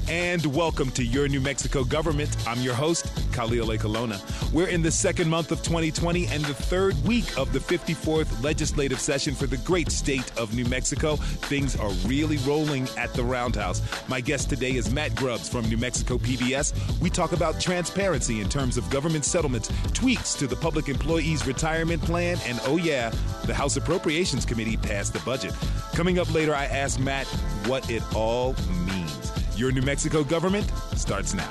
And welcome to Your New Mexico Government. I'm your host, Khalil A. Colonna. We're in the second month of 2020 and the third week of the 54th legislative session for the great state of New Mexico. Things are really rolling at the Roundhouse. My guest today is Matt Grubbs from New Mexico PBS. We talk about transparency in terms of government settlements, tweaks to the Public Employees Retirement Plan, and oh yeah, the House Appropriations Committee passed the budget. Coming up later, I ask Matt what it all means. Your New Mexico Government starts now.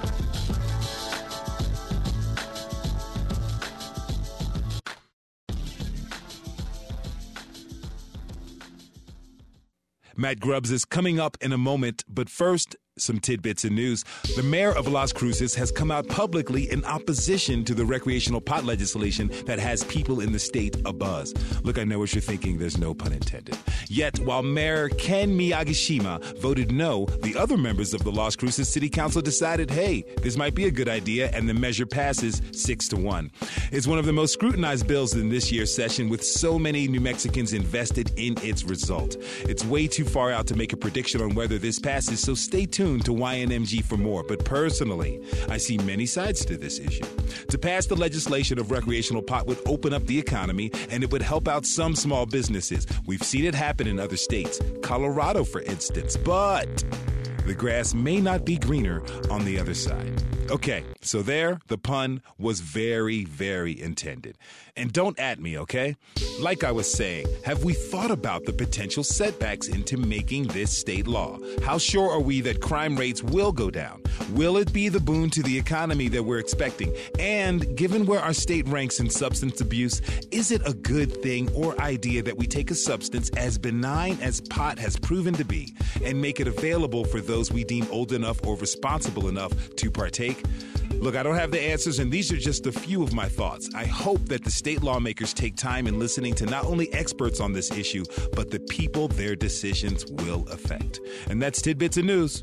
Matt Grubbs is coming up in a moment, but first, some tidbits in news. The mayor of Las Cruces has come out publicly in opposition to the recreational pot legislation that has people in the state abuzz. Look, I know what you're thinking. There's no pun intended. Yet, while Mayor Ken Miyagishima voted no, the other members of the Las Cruces City Council decided, hey, this might be a good idea, and the measure passes 6-1. It's one of the most scrutinized bills in this year's session, with so many New Mexicans invested in its result. It's way too far out to make a prediction on whether this passes, so stay tuned to YNMG for more. But personally, I see many sides to this issue. To pass the legislation of recreational pot would open up the economy, and it would help out some small businesses. We've seen it happen in other states, Colorado, for instance, but the grass may not be greener on the other side. Okay, so there, the pun was very, very intended. And don't at me, okay? Like I was saying, have we thought about the potential setbacks into making this state law? How sure are we that crime rates will go down? Will it be the boon to the economy that we're expecting? And given where our state ranks in substance abuse, is it a good thing or idea that we take a substance as benign as pot has proven to be and make it available for those we deem old enough or responsible enough to partake? Look, I don't have the answers, and these are just a few of my thoughts. I hope that the state lawmakers take time in listening to not only experts on this issue, but the people their decisions will affect. And that's Tidbits of News.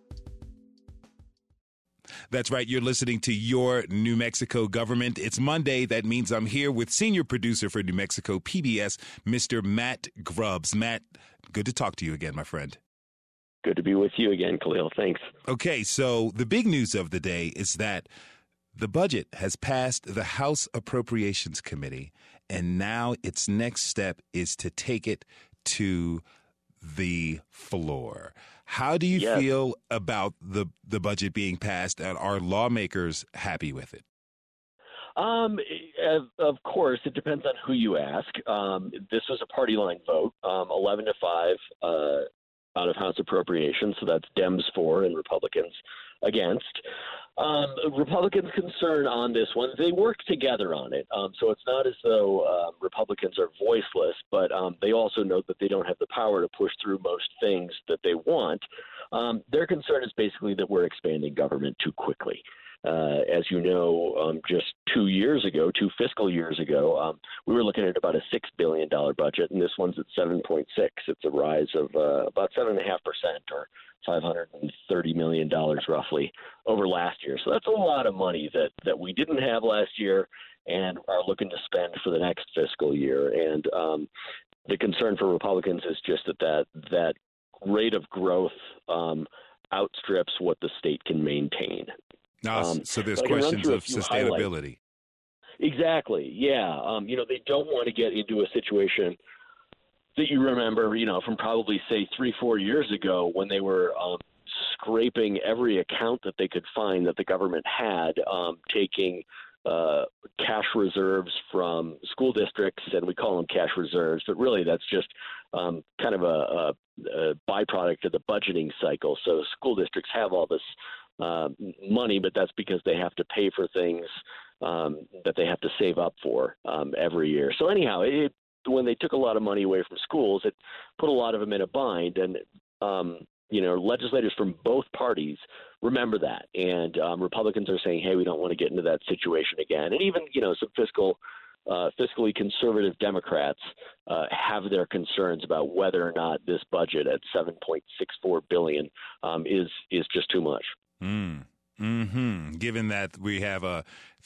That's right. You're listening to Your New Mexico Government. It's Monday. That means I'm here with senior producer for New Mexico PBS, Mr. Matt Grubbs. Matt, good to talk to you again, my friend. Good to be with you again, Khalil. Thanks. Okay, so the big news of the day is that the budget has passed the House Appropriations Committee, and now its next step is to take it to the floor. How do you feel about the budget being passed, and are lawmakers happy with it? Of course, it depends on who you ask. This was a party line vote, 11-5 out of House Appropriations, so that's Dems for and Republicans against. Republicans' concern on this one, they work together on it, so it's not as though Republicans are voiceless, but they also know that they don't have the power to push through most things that they want. Their concern is basically that we're expanding government too quickly. As you know, just 2 fiscal years ago, we were looking at about a $6 billion budget, and this one's at 7.6. It's a rise of about 7.5%, or $530 million roughly over last year. So that's a lot of money that we didn't have last year and are looking to spend for the next fiscal year. And the concern for Republicans is just that rate of growth outstrips what the state can maintain. So there's questions of sustainability. Exactly. Yeah. They don't want to get into a situation that you remember, from probably say 3-4 years ago when they were scraping every account that they could find that the government had, taking cash reserves from school districts, and we call them cash reserves, but really that's just kind of a byproduct of the budgeting cycle. So school districts have all this money, but that's because they have to pay for things that they have to save up for every year. So anyhow, when they took a lot of money away from schools, it put a lot of them in a bind. And, legislators from both parties remember that. And Republicans are saying, hey, we don't want to get into that situation again. And even, some fiscally conservative Democrats have their concerns about whether or not this budget at $7.64 billion is just too much. Mm-hmm. Given that we have a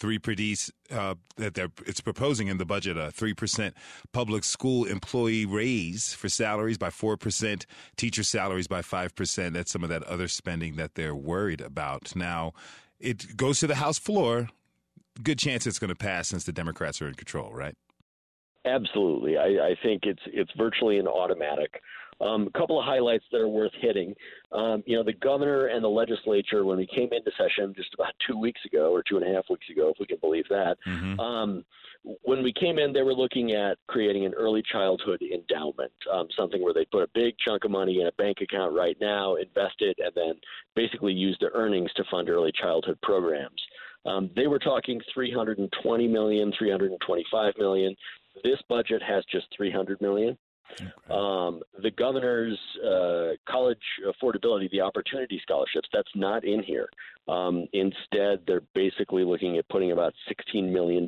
it's proposing in the budget a 3% public school employee raise for salaries by 4%, teacher salaries by 5%. That's some of that other spending that they're worried about. Now, it goes to the House floor. Good chance it's going to pass since the Democrats are in control, right? Absolutely. I think it's virtually an automatic. A couple of highlights that are worth hitting. The governor and the legislature, when we came into session just about 2 weeks ago, or 2.5 weeks ago, if we can believe that, when we came in, they were looking at creating an early childhood endowment, something where they put a big chunk of money in a bank account right now, invest it, and then basically use the earnings to fund early childhood programs. They were talking $320 million, $325 million. This budget has just $300 million. Okay. The governor's college affordability, the opportunity scholarships, that's not in here. Instead, they're basically looking at putting about $16 million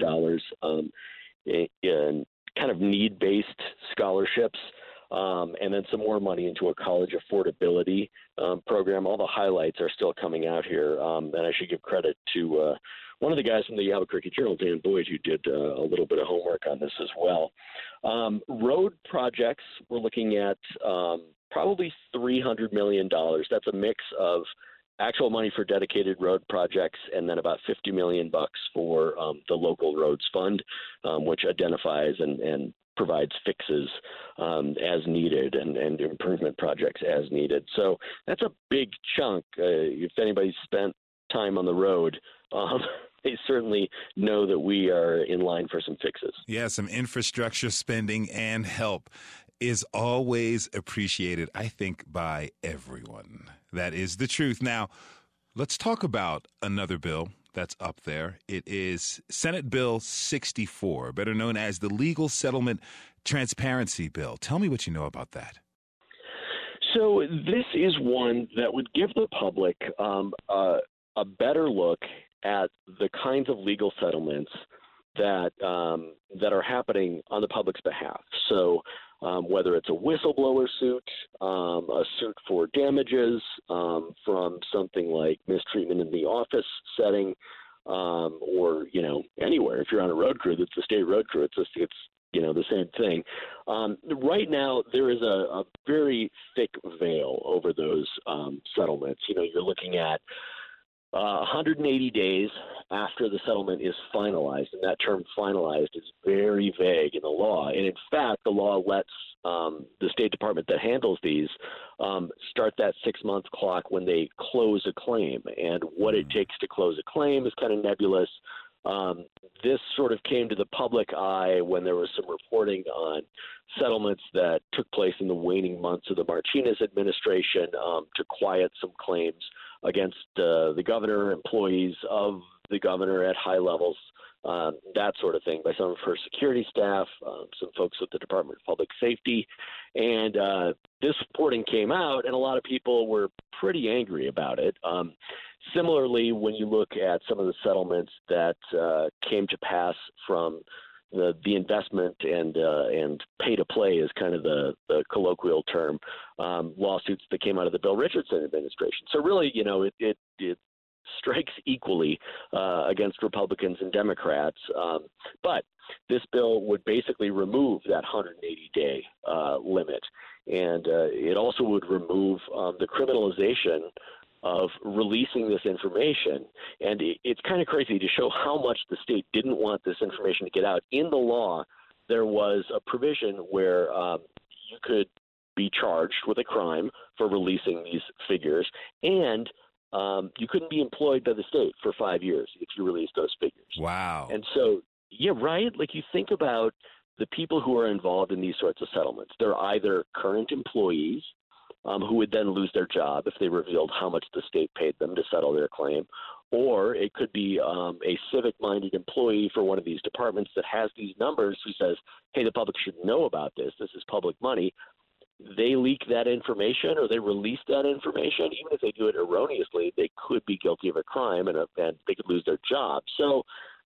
in kind of need-based scholarships, and then some more money into a college affordability program. All the highlights are still coming out here, and I should give credit to one of the guys from the Albuquerque Journal, Dan Boyd, who did a little bit of homework on this as well. Road projects, we're looking at probably $300 million. That's a mix of actual money for dedicated road projects and then about $50 million for the local roads fund, which identifies and provides fixes as needed and improvement projects as needed. So that's a big chunk. If anybody's spent time on the road, they certainly know that we are in line for some fixes. Yeah, some infrastructure spending and help is always appreciated, I think, by everyone. That is the truth. Now, let's talk about another bill that's up there. It is Senate Bill 64, better known as the Legal Settlement Transparency Bill. Tell me what you know about that. So this is one that would give the public a better look at the kinds of legal settlements that are happening on the public's behalf. So whether it's a whistleblower suit, a suit for damages from something like mistreatment in the office setting, or anywhere. If you're on a road crew, that's a state road crew. It's the same thing. Right now, there is a very thick veil over those settlements. You're looking at 180 days after the settlement is finalized, and that term finalized is very vague in the law. And in fact, the law lets the State Department that handles these start that 6-month clock when they close a claim. And what it takes to close a claim is kind of nebulous. This sort of came to the public eye when there was some reporting on settlements that took place in the waning months of the Martinez administration to quiet some claims against the governor, employees of the governor at high levels, that sort of thing, by some of her security staff, some folks with the Department of Public Safety. And this reporting came out, and a lot of people were pretty angry about it. Similarly, when you look at some of the settlements that came to pass from the investment and pay to play is kind of the colloquial term, lawsuits that came out of the Bill Richardson administration. So really, it strikes equally against Republicans and Democrats. But this bill would basically remove that 180-day limit. And it also would remove the criminalization of releasing this information. And it's kind of crazy to show how much the state didn't want this information to get out. In the law, there was a provision where you could be charged with a crime for releasing these figures, and you couldn't be employed by the state for 5 years if you released those figures. Wow. And so, yeah, right? Like, you think about the people who are involved in these sorts of settlements. They're either current employees who would then lose their job if they revealed how much the state paid them to settle their claim, or it could be a civic-minded employee for one of these departments that has these numbers who says, hey, the public should know about this. This is public money. They leak that information or they release that information. Even if they do it erroneously, they could be guilty of a crime and they could lose their job. So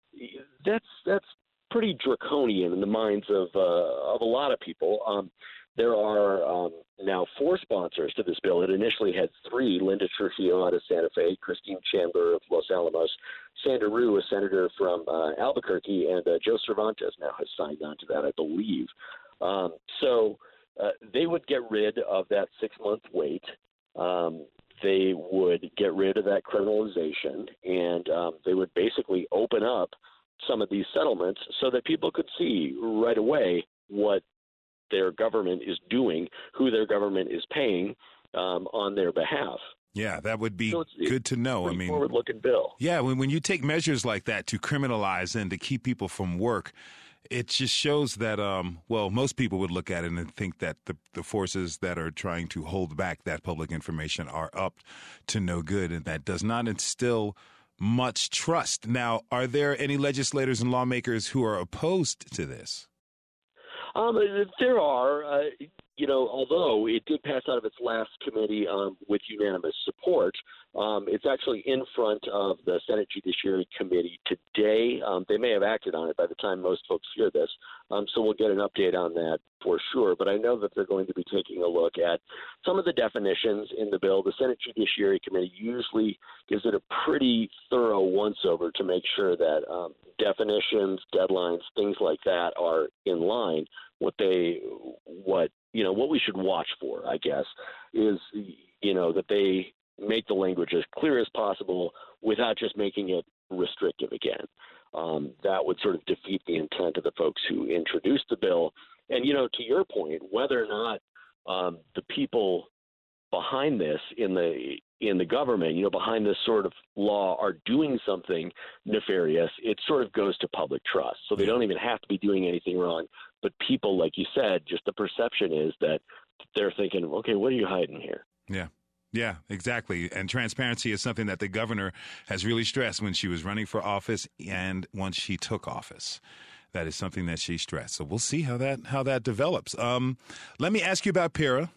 that's pretty draconian in the minds of a lot of people. There are now 4 sponsors to this bill. It initially had 3, Linda Trujillo out of Santa Fe, Christine Chandler of Los Alamos, Sandra Rue, a senator from Albuquerque, and Joe Cervantes now has signed on to that, I believe. So they would get rid of that 6-month wait. They would get rid of that criminalization, and they would basically open up some of these settlements so that people could see right away what their government is doing, who their government is paying on their behalf. Yeah, that would be good to know. I mean, forward-looking bill. Yeah, when you take measures like that to criminalize and to keep people from work, it just shows that, most people would look at it and think that the forces that are trying to hold back that public information are up to no good, and that does not instill much trust. Now, are there any legislators and lawmakers who are opposed to this? There are. Although it did pass out of its last committee with unanimous support, it's actually in front of the Senate Judiciary Committee today. They may have acted on it by the time most folks hear this, so we'll get an update on that for sure. But I know that they're going to be taking a look at some of the definitions in the bill. The Senate Judiciary Committee usually gives it a pretty thorough once-over to make sure that definitions, deadlines, things like that are in line. What we should watch for, I guess, is, that they make the language as clear as possible without just making it restrictive again. That would sort of defeat the intent of the folks who introduced the bill. And, to your point, whether or not the people behind this in the government, behind this sort of law are doing something nefarious, it sort of goes to public trust. So they don't even have to be doing anything wrong. But people, like you said, just the perception is that they're thinking, okay, what are you hiding here? Yeah, exactly. And transparency is something that the governor has really stressed when she was running for office and once she took office. That is something that she stressed. So we'll see how that develops. Let me ask you about PERA.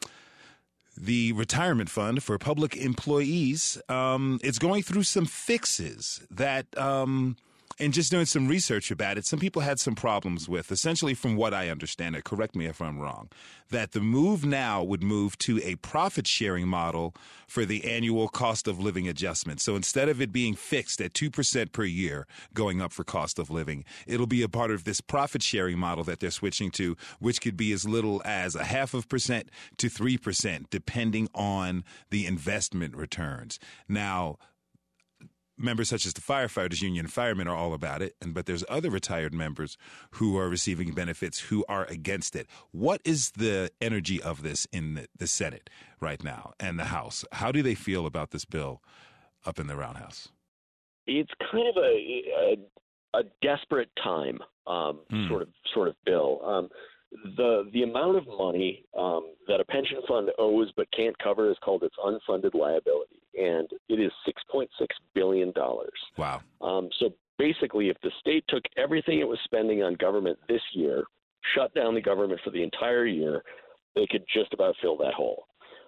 The retirement fund for public employees, it's going through some fixes that, and just doing some research about it, some people had some problems with. Essentially, from what I understand, correct me if I'm wrong, that the move now would move to a profit-sharing model for the annual cost of living adjustment. So instead of it being fixed at 2% per year going up for cost of living, it'll be a part of this profit-sharing model that they're switching to, which could be as little as 0.5% to 3%, depending on the investment returns. Now, members such as the firefighters union, firemen are all about it, but there's other retired members who are receiving benefits who are against it. What is the energy of this in the Senate right now and the House? How do they feel about this bill up in the Roundhouse? It's kind of a desperate time sort of bill. The amount of money that a pension fund owes but can't cover is called its unfunded liability, and it is $6.6 billion. Wow. So basically, if the state took everything it was spending on government this year, shut down the government for the entire year, they could just about fill that hole.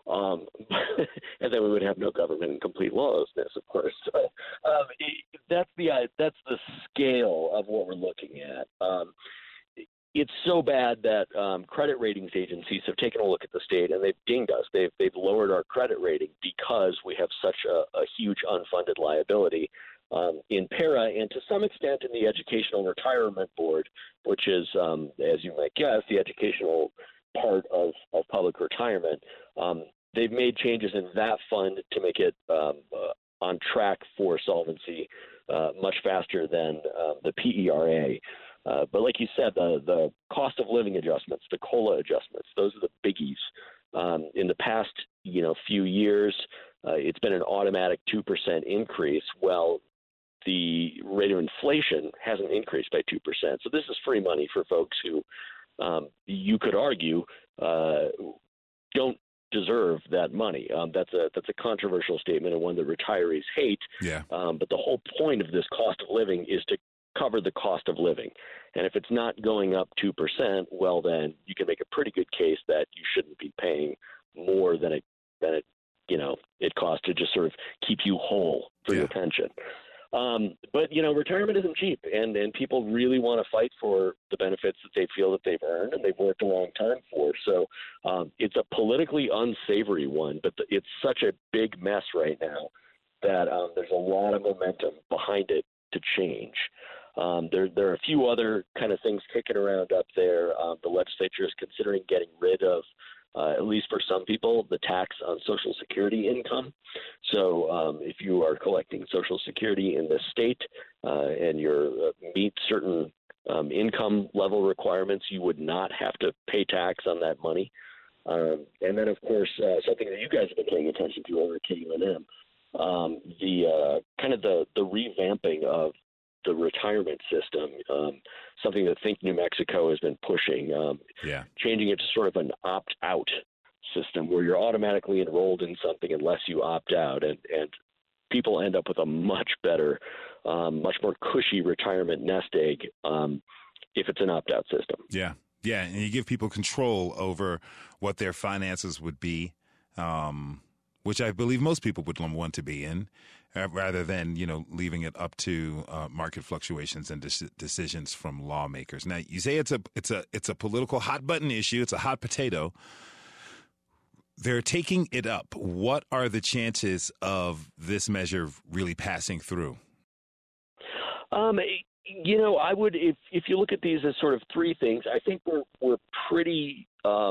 And then we would have no government and complete lawlessness, of course. So, that's the scale of what we're looking at. It's so bad that credit ratings agencies have taken a look at the state and they've dinged us. They've lowered our credit rating because we have such a huge unfunded liability in PERA and to some extent in the Educational Retirement Board, which is, as you might guess, the educational part of public retirement. They've made changes in that fund to make it on track for solvency much faster than the PERA. But like you said, the cost of living adjustments, the COLA adjustments, those are the biggies. In the past, few years, it's been an automatic 2% increase. Well, the rate of inflation hasn't increased by 2%. So this is free money for folks who you could argue don't deserve that money. That's a controversial statement and one that retirees hate. Yeah. But the whole point of this cost of living is to cover the cost of living. And if it's not going up 2%, well, then you can make a pretty good case that you shouldn't be paying more than it costs to just sort of keep you whole for your pension. But, retirement isn't cheap, and people really want to fight for the benefits that they feel that they've earned and they've worked a long time for. So it's a politically unsavory one, but it's such a big mess right now that there's a lot of momentum behind it to change. There are a few other kind of things kicking around up there. The legislature is considering getting rid of, at least for some people, the tax on Social Security income. So if you are collecting Social Security in the state and you meet certain income level requirements, you would not have to pay tax on that money. And then, of course, something that you guys have been paying attention to over at KUNM, the revamping of the retirement system, something that Think New Mexico has been pushing, changing it to sort of an opt-out system where you're automatically enrolled in something unless you opt out, and people end up with a much better, much more cushy retirement nest egg if it's an opt-out system. Yeah, and you give people control over what their finances would be, which I believe most people would want to be in, rather than, leaving it up to market fluctuations and decisions from lawmakers. Now, you say it's a political hot button issue. It's a hot potato. They're taking it up. What are the chances of this measure really passing through? I would, if you look at these as sort of three things, I think we're pretty.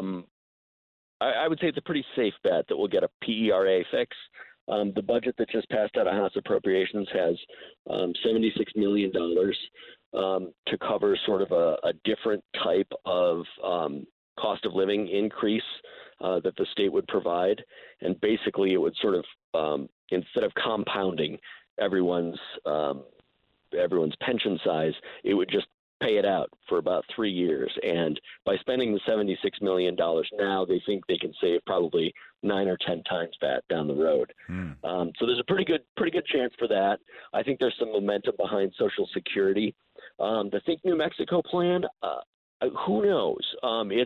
I would say it's a pretty safe bet that we'll get a PERA fix. The budget that just passed out of House Appropriations has $76 million to cover sort of a different type of cost of living increase that the state would provide. And basically it would sort of, instead of compounding everyone's pension size, it would just pay it out for about 3 years. And by spending the $76 million now, they think they can save probably 9 or 10 times that down the road. So there's a pretty good chance for that. I think there's some momentum behind Social Security. The Think New Mexico plan, who knows?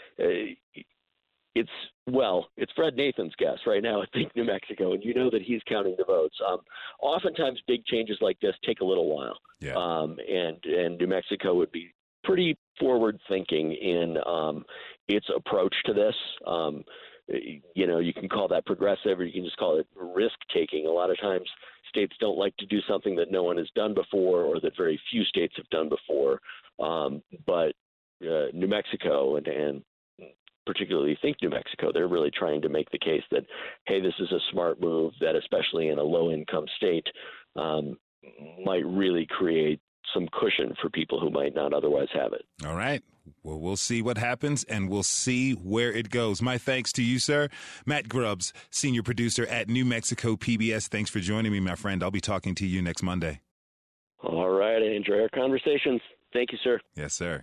It's Fred Nathan's guess right now at Think New Mexico, and you know that he's counting the votes. Oftentimes, big changes like this take a little while, and New Mexico would be pretty forward-thinking in its approach to this. You can call that progressive, or you can just call it risk-taking. A lot of times, states don't like to do something that no one has done before, or that very few states have done before. But New Mexico and particularly Think New Mexico, they're really trying to make the case that, hey, this is a smart move that, especially in a low-income state, might really create some cushion for people who might not otherwise have it. All right. Well, we'll see what happens, and we'll see where it goes. My thanks to you, sir. Matt Grubbs, senior producer at New Mexico PBS. Thanks for joining me, my friend. I'll be talking to you next Monday. All right. I enjoy our conversations. Thank you, sir. Yes, sir.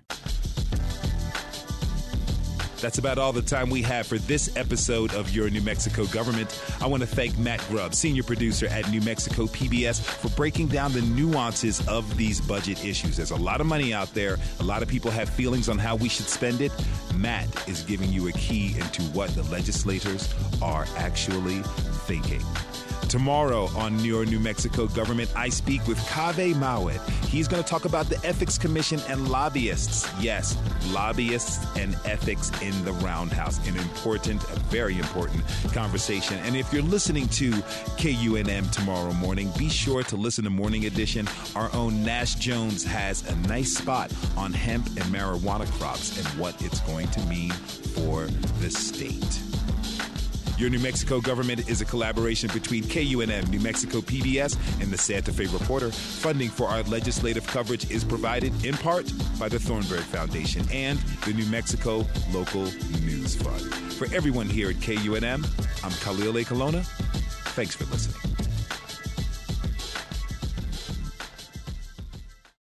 That's about all the time we have for this episode of Your New Mexico Government. I want to thank Matt Grubbs, senior producer at New Mexico PBS, for breaking down the nuances of these budget issues. There's a lot of money out there. A lot of people have feelings on how we should spend it. Matt is giving you a key into what the legislators are actually thinking. Tomorrow on Your New Mexico Government, I speak with Kaveh Mawed. He's going to talk about the Ethics Commission and lobbyists. Yes, lobbyists and ethics in the roundhouse. An important, a very important conversation. And if you're listening to KUNM tomorrow morning, be sure to listen to Morning Edition. Our own Nash Jones has a nice spot on hemp and marijuana crops and what it's going to mean for the state. Your New Mexico Government is a collaboration between KUNM, New Mexico PBS, and the Santa Fe Reporter. Funding for our legislative coverage is provided in part by the Thornburg Foundation and the New Mexico Local News Fund. For everyone here at KUNM, I'm Khalil A. Colonna. Thanks for listening.